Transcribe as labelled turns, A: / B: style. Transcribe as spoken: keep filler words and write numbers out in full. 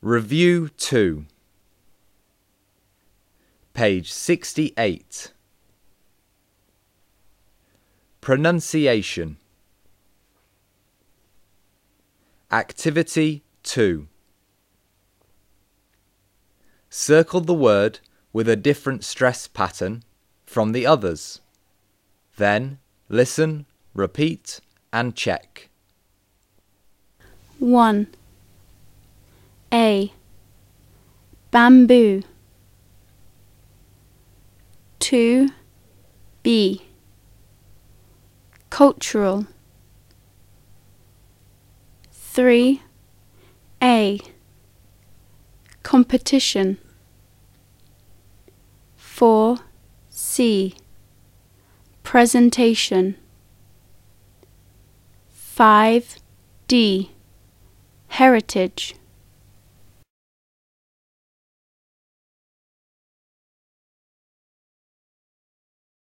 A: Review two. Page sixty-eight. Pronunciation. Activity two. Circle the word with a different stress pattern from the others. Then listen, repeat, and check.
B: one. A. Bamboo. two. B. Cultural. three. A. Competition. four. C. Presentation. five. D. Heritage.